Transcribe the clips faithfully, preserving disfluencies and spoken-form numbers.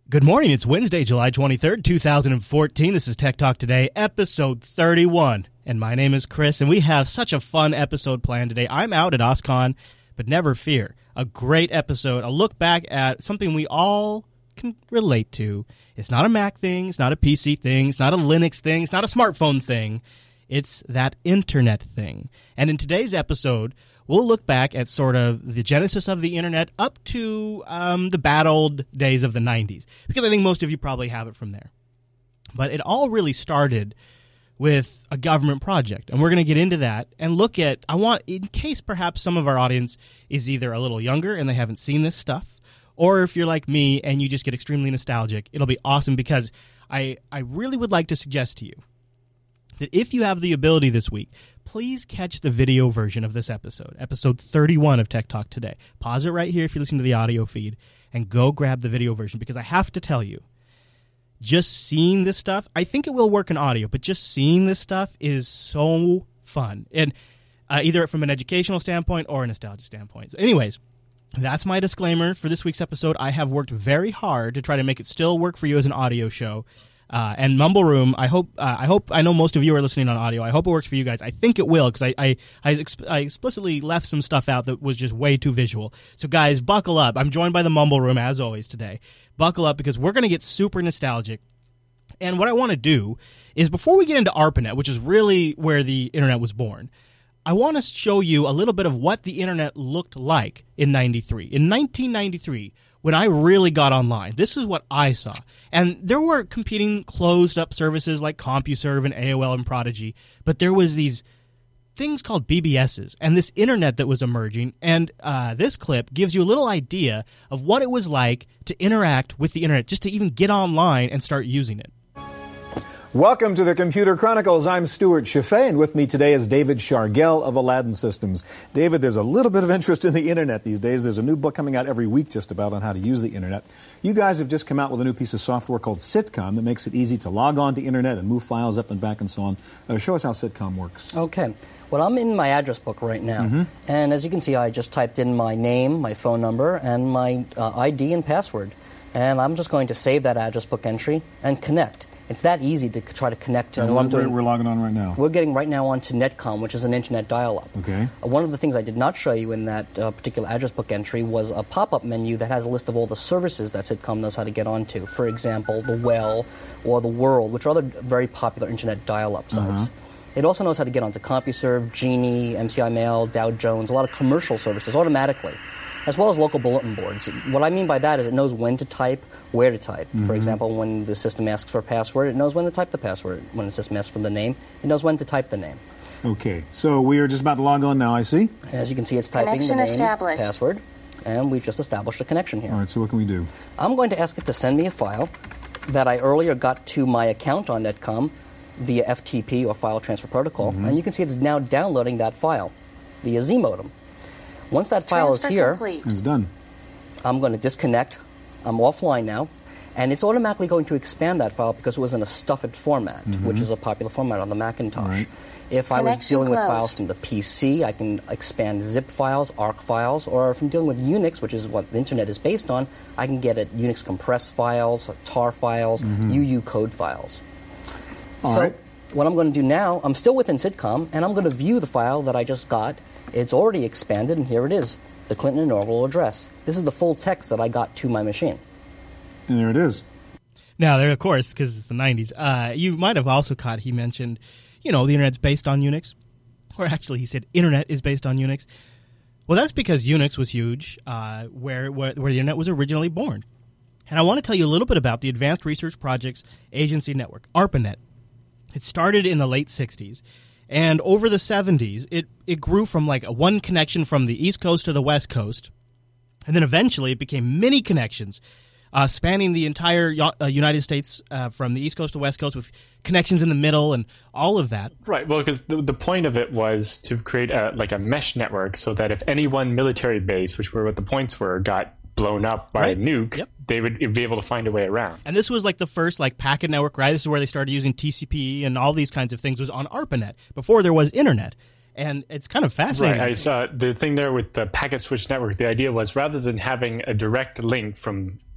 Good morning. It's Wednesday, July twenty-third, two thousand fourteen. This is Tech Talk Today, episode thirty-one. And my name is Chris, and we have such a fun episode planned today. I'm out at OSCON, but never fear. A great episode. A look back at something we all can relate to. It's not a Mac thing. It's not a P C thing. It's not a Linux thing. It's not a smartphone thing. It's that internet thing. And in today's episode, we'll look back at sort of the genesis of the internet up to um, the bad old days of the nineties, because I think most of you probably have it from there. But it all really started with a government project, and we're going to get into that and look at, I want, in case perhaps some of our audience is either a little younger and they haven't seen this stuff, or if you're like me and you just get extremely nostalgic, it'll be awesome, because I, I really would like to suggest to you that if you have the ability this week, please catch the video version of this episode, episode thirty-one of Tech Talk Today. Pause it right here if you're listening to the audio feed, and go grab the video version, because I have to tell you, just seeing this stuff, I think it will work in audio, but just seeing this stuff is so fun, and uh, either from an educational standpoint or a nostalgia standpoint. So anyways, that's my disclaimer for this week's episode. I have worked very hard to try to make it still work for you as an audio show. Uh, and Mumble Room, I hope, uh, I hope, I know most of you are listening on audio. I hope it works for you guys. I think it will, because I, I, I, exp- I explicitly left some stuff out that was just way too visual. So guys, buckle up. I'm joined by the Mumble Room, as always, today. Buckle up, because we're going to get super nostalgic. And what I want to do is, before we get into ARPANET, which is really where the internet was born, I want to show you a little bit of what the internet looked like in ninety-three. In nineteen ninety-three, when I really got online, this is what I saw. And there were competing closed-up services like CompuServe and A O L and Prodigy, but there was these things called B B Ss and this internet that was emerging. And uh, this clip gives you a little idea of what it was like to interact with the internet, just to even get online and start using it. Welcome to the Computer Chronicles. I'm Stuart Chaffee, and with me today is David Shargell of Aladdin Systems. David, there's a little bit of interest in the internet these days. There's a new book coming out every week just about on how to use the internet. You guys have just come out with a new piece of software called Sitcom that makes it easy to log on to internet and move files up and back and so on. Uh, show us how Sitcom works. Okay. Well, I'm in my address book right now, mm-hmm. and as you can see, I just typed in my name, my phone number, and my uh, I D and password. And I'm just going to save that address book entry and connect. It's that easy to try to connect to. And what I'm doing, we're logging on right now. We're getting right now onto Netcom, which is an internet dial-up. Okay. Uh, one of the things I did not show you in that uh, particular address book entry was a pop-up menu that has a list of all the services that Sitcom knows how to get onto. For example, the Well or the World, which are other very popular internet dial-up sites. Uh-huh. It also knows how to get onto CompuServe, Genie, M C I Mail, Dow Jones, a lot of commercial services automatically, as well as local bulletin boards. What I mean by that is it knows when to type, where to type. Mm-hmm. For example, when the system asks for a password, it knows when to type the password. When the system asks for the name, it knows when to type the name. Okay, so we are just about to log on now, I see. As you can see, it's typing Connection the name, established. password, and we've just established a connection here. All right, so what can we do? I'm going to ask it to send me a file that I earlier got to my account on Netcom via F T P, or File Transfer Protocol, mm-hmm. and you can see it's now downloading that file via Z modem. Once that file Transfer is here, complete. It's done. I'm going to disconnect. I'm offline now, and it's automatically going to expand that file because it was in a stuffed format, mm-hmm. which is a popular format on the Macintosh. Right. If I was Connection dealing closed. with files from the P C, I can expand zip files, A R C files, or if I'm dealing with Unix, which is what the internet is based on, I can get at Unix compressed files, tar files, mm-hmm. U U code files. All so right. what I'm going to do now, I'm still within Sitcom, and I'm going to view the file that I just got. It's already expanded, and here it is, the Clinton inaugural address. This is the full text that I got to my machine. And there it is. Now, there, of course, because it's the nineties, uh, you might have also caught, he mentioned, you know, the internet's based on Unix. Or actually, he said internet is based on Unix. Well, that's because Unix was huge, uh, where, where where the internet was originally born. And I want to tell you a little bit about the Advanced Research Projects Agency Network, ARPANET. It started in the late sixties. And over the seventies, it, it grew from like a one connection from the East Coast to the West Coast. And then eventually it became many connections uh, spanning the entire uh, United States uh, from the East Coast to West Coast, with connections in the middle and all of that. Right. Well, because the, the point of it was to create a, like a mesh network so that if any one military base, which were what the points were, got blown up by Right. a nuke, Yep. they would be able to find a way around. And this was like the first like packet network, right? This is where they started using T C P and all these kinds of things, was on ARPANET before there was internet. And it's kind of fascinating. Right. I saw the thing there with the packet switch network. The idea was, rather than having a direct link from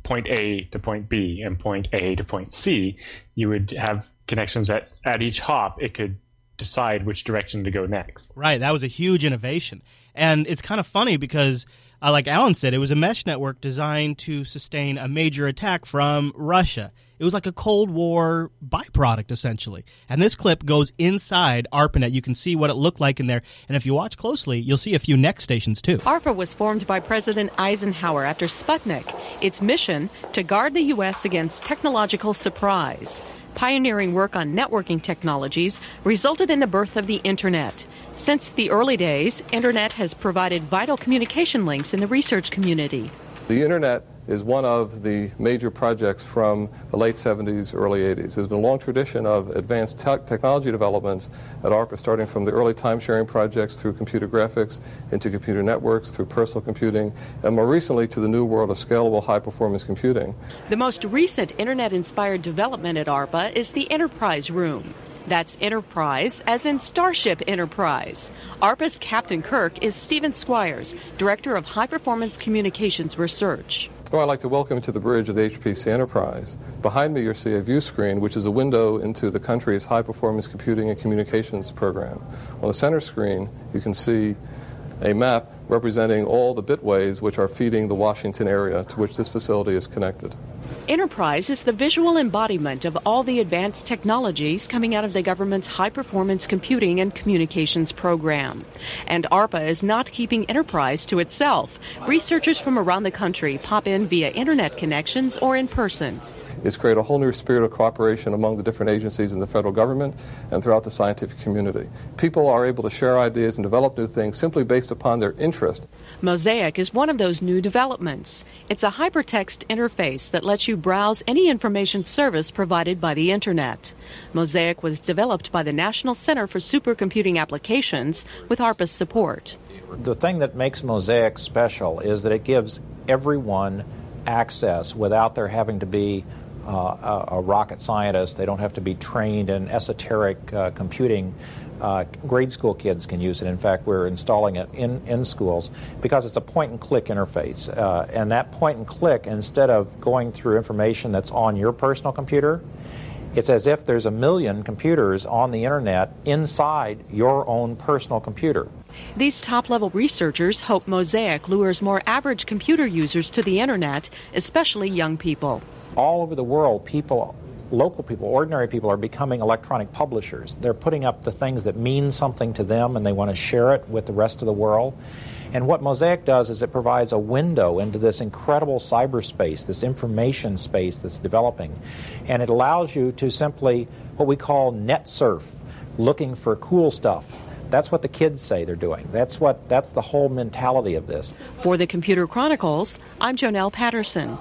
point A to point B and point A to point C, you would have connections that at each hop it could decide which direction to go next. Right, that was a huge innovation. And it's kind of funny because, uh, like Alan said, it was a mesh network designed to sustain a major attack from Russia. It was like a Cold War byproduct, essentially. And this clip goes inside ARPANET. You can see what it looked like in there. And if you watch closely, you'll see a few N E X stations, too. ARPA was formed by President Eisenhower after Sputnik. Its mission, to guard the U S against technological surprise. Pioneering work on networking technologies resulted in the birth of the Internet. Since the early days, Internet has provided vital communication links in the research community. The Internet is one of the major projects from the late seventies, early eighties. There's been a long tradition of advanced te- technology developments at ARPA, starting from the early time-sharing projects through computer graphics, into computer networks, through personal computing, and more recently to the new world of scalable high-performance computing. The most recent Internet-inspired development at ARPA is the Enterprise Room. That's Enterprise, as in Starship Enterprise. ARPA's Captain Kirk is Stephen Squires, Director of High Performance Communications Research. Oh, I'd like to welcome you to the bridge of the H P C Enterprise. Behind me you'll see a view screen, which is a window into the country's high-performance computing and communications program. On the center screen, you can see a map representing all the bitways which are feeding the Washington area to which this facility is connected. Enterprise is the visual embodiment of all the advanced technologies coming out of the government's high-performance computing and communications program. And ARPA is not keeping Enterprise to itself. Researchers from around the country pop in via Internet connections or in person. It's created a whole new spirit of cooperation among the different agencies in the federal government and throughout the scientific community. People are able to share ideas and develop new things simply based upon their interest. Mosaic is one of those new developments. It's a hypertext interface that lets you browse any information service provided by the Internet. Mosaic was developed by the National Center for Supercomputing Applications with ARPA's support. The thing that makes Mosaic special is that it gives everyone access without there having to be Uh, a, a rocket scientist. They don't have to be trained in esoteric uh, computing. Uh, grade school kids can use it. In fact, we're installing it in, in schools because it's a point-and-click interface. Uh, and that point-and-click, instead of going through information that's on your personal computer, it's as if there's a million computers on the Internet inside your own personal computer. These top-level researchers hope Mosaic lures more average computer users to the Internet, especially young people. All over the world, people, local people, ordinary people are becoming electronic publishers. They're putting up the things that mean something to them and they want to share it with the rest of the world. And what Mosaic does is it provides a window into this incredible cyberspace, this information space that's developing. And it allows you to simply, what we call net surf, looking for cool stuff. That's what the kids say they're doing. That's what that's the whole mentality of this. For the Computer Chronicles, I'm Jonelle Patterson.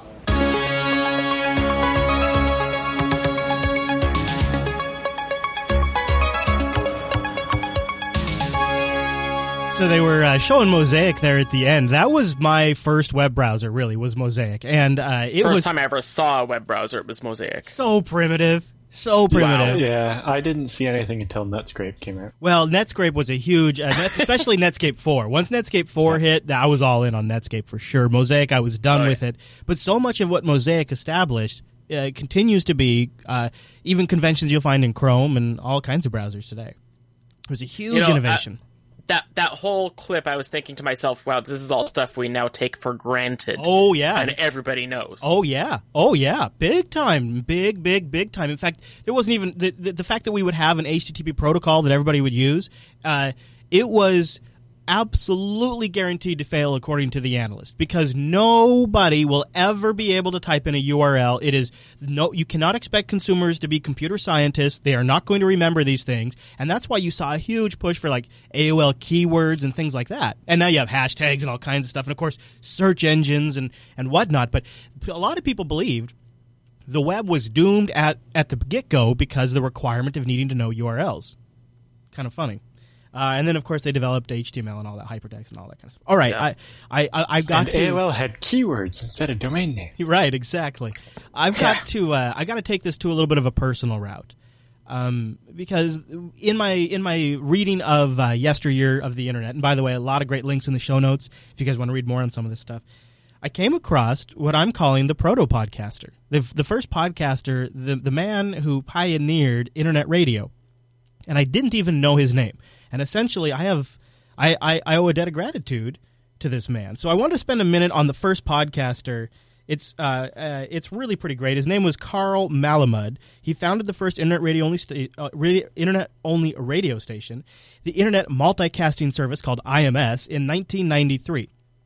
So they were uh, showing Mosaic there at the end. That was my first web browser, really, was Mosaic. And uh, it First was time I ever saw a web browser, it was Mosaic. So primitive. So primitive. Wow. Yeah, I didn't see anything until Netscape came out. Well, Netscape was a huge, uh, net, especially Netscape four. Once Netscape four yeah. hit, I was all in on Netscape for sure. Mosaic, I was done oh, with yeah. it. But so much of what Mosaic established uh, continues to be uh, even conventions you'll find in Chrome and all kinds of browsers today. It was a huge you know, innovation. I- That that whole clip, I was thinking to myself, wow, this is all stuff we now take for granted. Oh, yeah. And everybody knows. Oh, yeah. Oh, yeah. Big time. Big, big, big time. In fact, there wasn't even the, the, the fact that we would have an H T T P protocol that everybody would use, uh, it was absolutely guaranteed to fail according to the analyst because nobody will ever be able to type in a U R L. It is no, you cannot expect consumers to be computer scientists. They are not going to remember these things, and that's why you saw a huge push for like A O L keywords and things like that. And now you have hashtags and all kinds of stuff, and of course search engines and and whatnot. But a lot of people believed the web was doomed at at the get-go because of the requirement of needing to know U R Ls. Kind of funny. Uh, and then, of course, they developed H T M L and all that, hypertext and all that kind of stuff. All right, yeah. I, I, I've got and to. A O L had keywords instead of domain names. Right, exactly. I've got to. Uh, I got to take this to a little bit of a personal route, um, because in my in my reading of uh, yesteryear of the internet, and by the way, a lot of great links in the show notes if you guys want to read more on some of this stuff. I came across what I'm calling the proto-podcaster. The, the first podcaster, the, the man who pioneered internet radio. And I didn't even know his name. And essentially, I have I, I, I owe a debt of gratitude to this man. So I wanted to spend a minute on the first podcaster. It's uh, uh, it's really pretty great. His name was Carl Malamud. He founded the first internet radio only sta- uh, radio, internet only radio station, the Internet Multicasting Service called I M S, in nineteen ninety-three.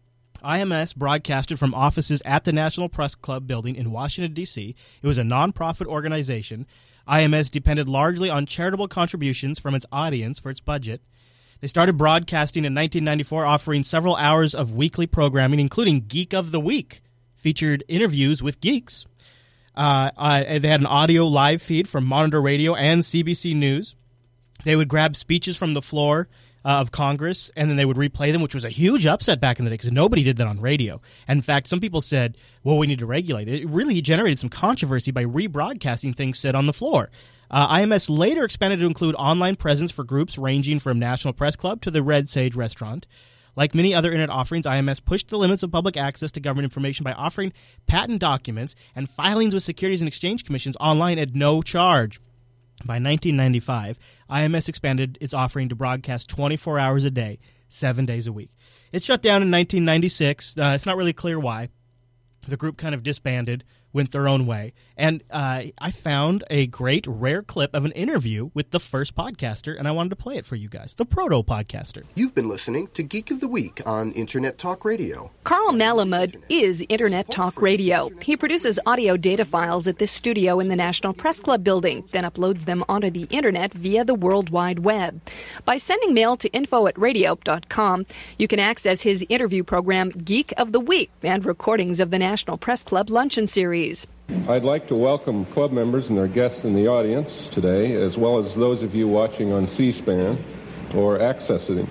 I M S broadcasted from offices at the National Press Club building in Washington, D C. It was a nonprofit organization. I M S depended largely on charitable contributions from its audience for its budget. They started broadcasting in nineteen ninety-four, offering several hours of weekly programming, including Geek of the Week, featured interviews with geeks. Uh, uh, they had an audio live feed from Monitor Radio and C B C News. They would grab speeches from the floor uh, of Congress, and then they would replay them, which was a huge upset back in the day because nobody did that on radio. And in fact, some people said, well, we need to regulate it. It really generated some controversy by rebroadcasting things said on the floor. Uh, I M S later expanded to include online presence for groups ranging from National Press Club to the Red Sage Restaurant. Like many other internet offerings, I M S pushed the limits of public access to government information by offering patent documents and filings with Securities and Exchange Commissions online at no charge. By nineteen ninety-five, I M S expanded its offering to broadcast twenty-four hours a day, seven days a week. It shut down in nineteen ninety-six. Uh, it's not really clear why. The group kind of disbanded, went their own way. And uh, I found a great, rare clip of an interview with the first podcaster, and I wanted to play it for you guys, the proto-podcaster. You've been listening to Geek of the Week on Internet Talk Radio. Carl Malamud is Internet Talk Radio. He produces audio data files at this studio in the National Press Club building, then uploads them onto the Internet via the World Wide Web. By sending mail to info at radio dot com, you can access his interview program, Geek of the Week, and recordings of the National Press Club Luncheon Series. I'd like to welcome club members and their guests in the audience today, as well as those of you watching on C-SPAN or accessing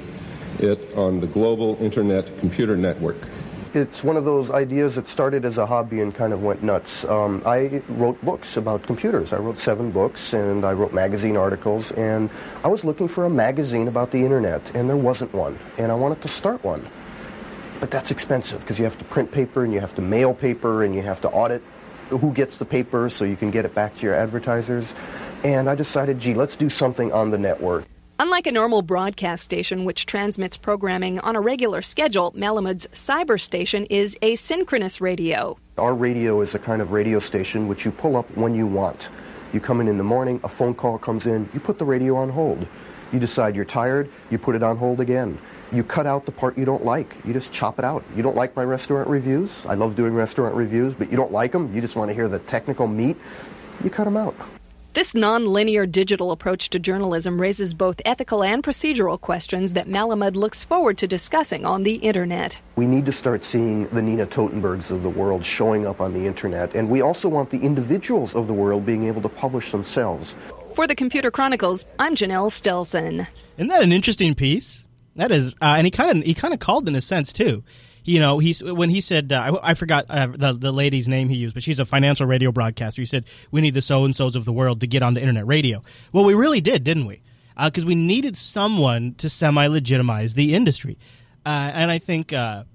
it on the Global Internet Computer Network. It's one of those ideas that started as a hobby and kind of went nuts. Um, I wrote books about computers. I wrote seven books, and I wrote magazine articles, and I was looking for a magazine about the Internet, and there wasn't one, and I wanted to start one. But that's expensive, because you have to print paper, and you have to mail paper, and you have to audit who gets the paper so you can get it back to your advertisers. And I decided, gee, let's do something on the network. Unlike a normal broadcast station which transmits programming on a regular schedule, Malamud's cyber station is asynchronous radio. Our radio is a kind of radio station which you pull up when you want. You come in in the morning, a phone call comes in, you put the radio on hold. You decide you're tired, you put it on hold again. You cut out the part you don't like. You just chop it out. You don't like my restaurant reviews? I love doing restaurant reviews, but you don't like them? You just want to hear the technical meat? You cut them out. This non-linear digital approach to journalism raises both ethical and procedural questions that Malamud looks forward to discussing on the Internet. We need to start seeing the Nina Totenbergs of the world showing up on the Internet, and we also want the individuals of the world being able to publish themselves. For the Computer Chronicles, I'm Janelle Stelson. Isn't that an interesting piece? That is, uh, and he kind of he kind of called in a sense too. You know, he's when he said uh, I, I forgot uh, the the lady's name he used, but she's a financial radio broadcaster. He said we need the so and so's of the world to get onto internet radio. Well, we really did, didn't we? Because uh, we needed someone to semi-legitimize the industry, uh, and I think uh,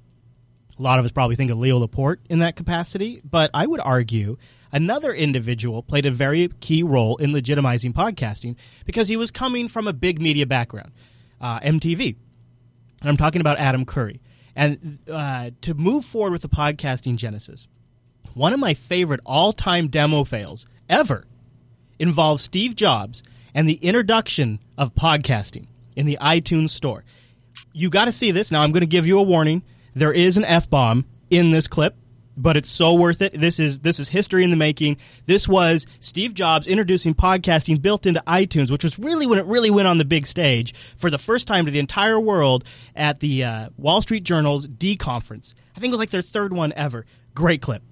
a lot of us probably think of Leo Laporte in that capacity. But I would argue another individual played a very key role in legitimizing podcasting because he was coming from a big media background, uh, M T V. And I'm talking about Adam Curry. And uh, to move forward with the podcasting genesis, one of my favorite all-time demo fails ever involves Steve Jobs and the introduction of podcasting in the iTunes store. You got to see this. Now, I'm going to give you a warning. There is an F-bomb in this clip, but it's so worth it. This is this is history in the making. This was Steve Jobs introducing podcasting built into iTunes, which was really when it really went on the big stage for the first time to the entire world at the uh, Wall Street Journal's D Conference. I think it was like their third one ever. Great clip.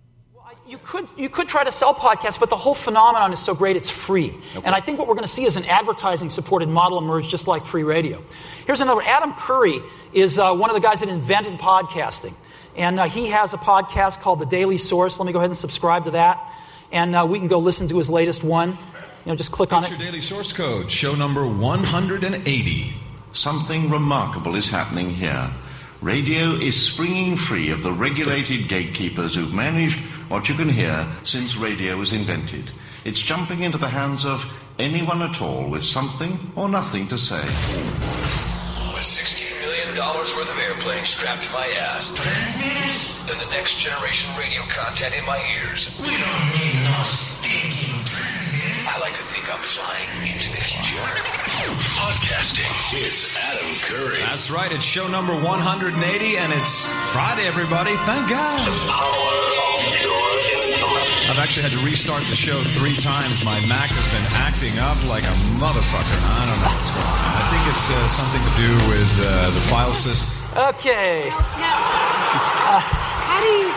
You could you could try to sell podcasts, but the whole phenomenon is so great it's free. Okay. And I think what we're going to see is an advertising-supported model emerge just like free radio. Here's another. Adam Curry is uh, one of the guys that invented podcasting. And uh, he has a podcast called The Daily Source. Let me go ahead and subscribe to that. And uh, we can go listen to his latest one. You know, just click on it. Your daily source code, show number one hundred eighty. Something remarkable is happening here. radio is springing free of the regulated gatekeepers who've managed what you can hear since radio was invented. It's jumping into the hands of anyone at all with something or nothing to say. With sixteen million dollars worth of airplane strapped to my ass, and the next generation radio content in my ears. We don't need no stinking transmitter. I like to think I'm flying into the future. Podcasting. It's Adam Curry. That's right. It's show number one hundred eighty, and it's Friday, everybody. Thank God. The power of your intellect. I've actually had to restart the show three times. My Mac has been acting up like a motherfucker. I don't know what's going on. I think it's uh, something to do with uh, the file system. Okay. Now, uh, how do you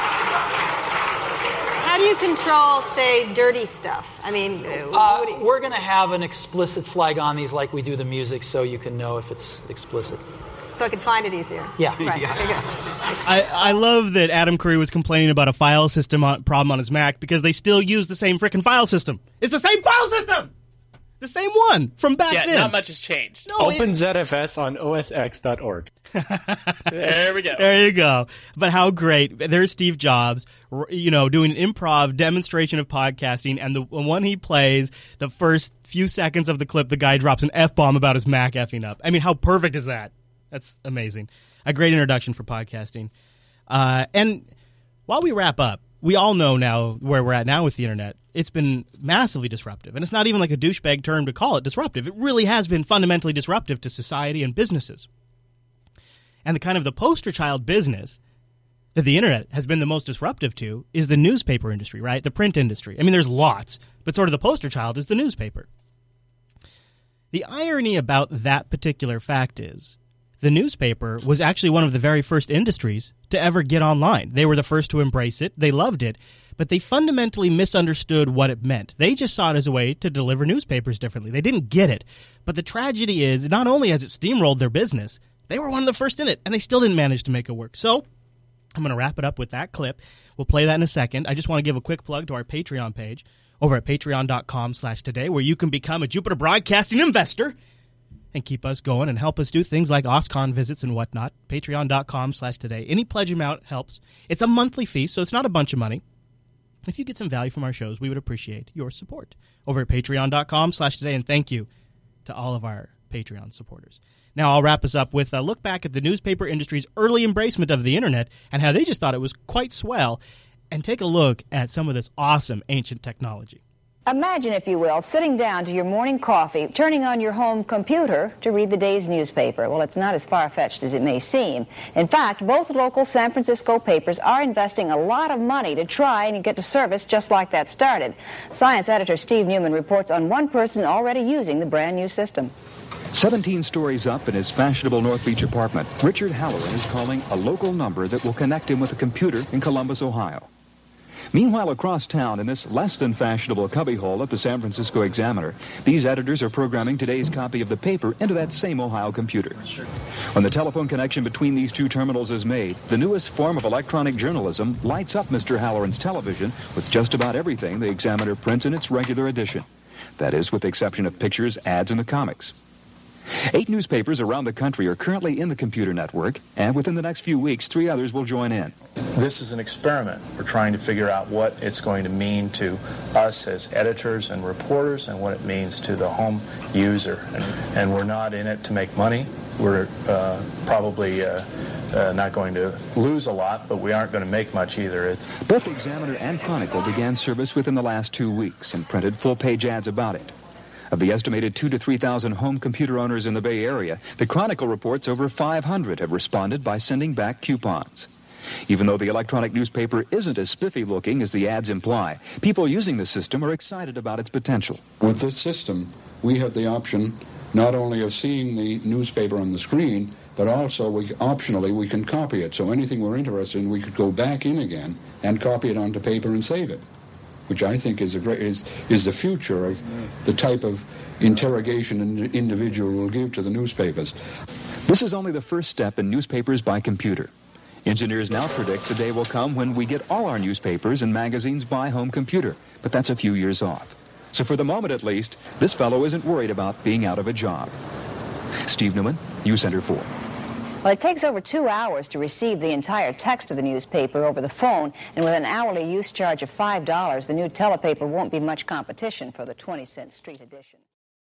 how do you control, say, dirty stuff? I mean, uh, you... we're going to have an explicit flag on these, like we do the music, so you can know if it's explicit. So I can find it easier. Yeah. Right. Yeah. Okay, good. I, I love that Adam Curry was complaining about a file system on, problem on his Mac because they still use the same frickin' file system. It's the same file system! The same one from back yeah, then. Not much has changed. No, OpenZFS on O S X dot org. There we go. There you go. But how great. There's Steve Jobs, you know, doing an improv demonstration of podcasting, and the one he plays, the first few seconds of the clip, the guy drops an F-bomb about his Mac effing up. I mean, how perfect is that? That's amazing. A great introduction for podcasting. Uh, and while we wrap up, we all know now where we're at now with the internet. It's been massively disruptive. And it's not even like a douchebag term to call it disruptive. It really has been fundamentally disruptive to society and businesses. And the kind of the poster child business that the internet has been the most disruptive to is the newspaper industry, right? The print industry. I mean, there's lots, but sort of the poster child is the newspaper. The irony about that particular fact is the newspaper was actually one of the very first industries to ever get online. They were the first to embrace it. They loved it. But they fundamentally misunderstood what it meant. They just saw it as a way to deliver newspapers differently. They didn't get it. But the tragedy is, not only has it steamrolled their business, they were one of the first in it, and they still didn't manage to make it work. So I'm going to wrap it up with that clip. We'll play that in a second. I just want to give a quick plug to our Patreon page over at patreon.com slash today, where you can become a Jupiter Broadcasting investor and keep us going and help us do things like OSCON visits and whatnot. Patreon.com slash today. Any pledge amount helps. It's a monthly fee, so it's not a bunch of money. If you get some value from our shows, we would appreciate your support over at patreon.com slash today. And thank you to all of our Patreon supporters. Now I'll wrap us up with a look back at the newspaper industry's early embracement of the internet and how they just thought it was quite swell, and take a look at some of this awesome ancient technology. Imagine, if you will, sitting down to your morning coffee, turning on your home computer to read the day's newspaper. Well, it's not as far-fetched as it may seem. In fact, both local San Francisco papers are investing a lot of money to try and get a service just like that started. Science editor Steve Newman reports on one person already using the brand-new system. seventeen stories up in his fashionable North Beach apartment, Richard Halloran is calling a local number that will connect him with a computer in Columbus, Ohio. Meanwhile, across town, in this less-than-fashionable cubbyhole at the San Francisco Examiner, these editors are programming today's copy of the paper into that same Ohio computer. When the telephone connection between these two terminals is made, the newest form of electronic journalism lights up Mister Halloran's television with just about everything the Examiner prints in its regular edition. That is, with the exception of pictures, ads, and the comics. Eight newspapers around the country are currently in the computer network, and within the next few weeks, three others will join in. This is an experiment. We're trying to figure out what it's going to mean to us as editors and reporters and what it means to the home user. And, and we're not in it to make money. We're uh, probably uh, uh, not going to lose a lot, but we aren't going to make much either. It's... Both the Examiner and Chronicle began service within the last two weeks and printed full-page ads about it. Of the estimated two to three thousand home computer owners in the Bay Area, the Chronicle reports over five hundred have responded by sending back coupons. Even though the electronic newspaper isn't as spiffy looking as the ads imply, people using the system are excited about its potential. With this system, we have the option not only of seeing the newspaper on the screen, but also we, optionally we can copy it. So anything we're interested in, we could go back in again and copy it onto paper and save it, which I think is a great, is, is the future of the type of interrogation an individual will give to the newspapers. This is only the first step in newspapers by computer. Engineers now predict the day will come when we get all our newspapers and magazines by home computer, but that's a few years off. So for the moment at least, this fellow isn't worried about being out of a job. Steve Newman, News Center four. Well, it takes over two hours to receive the entire text of the newspaper over the phone, and with an hourly use charge of five dollars, the new telepaper won't be much competition for the twenty cent street edition.